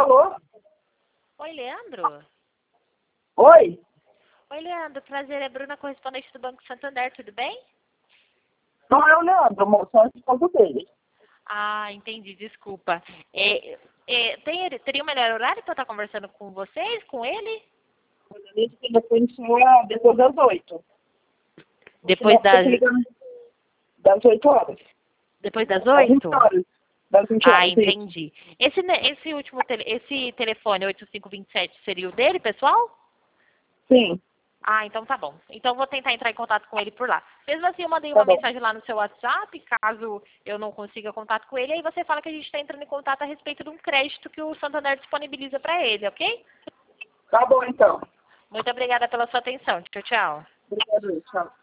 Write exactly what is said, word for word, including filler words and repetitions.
Alô? Oi, Leandro. Oi? Oi, Leandro. Prazer, é Bruna, correspondente do Banco Santander, tudo bem? Não é o Leandro, moço, é o esposo dele. Ah, entendi, desculpa. É, é, tem, teria um melhor horário para eu estar conversando com vocês, com ele? Esse telefone só é depois das oito. Depois Senão fica das, ligando das oito horas. depois das Das vinte oito? horas. Das vinte Ah, horas, isso. entendi. Esse, ne- esse último tele, esse telefone oito cinco dois sete seria o dele, pessoal? Sim, Ah, então tá bom. Então vou tentar entrar em contato com ele por lá. Mesmo assim, eu mandei tá uma bom. mensagem lá no seu WhatsApp, caso eu não consiga contato com ele, aí você fala que a gente está entrando em contato a respeito de um crédito que o Santander disponibiliza para ele, ok? Tá bom, então. Muito obrigada pela sua atenção. Tchau, tchau. Obrigado, tchau.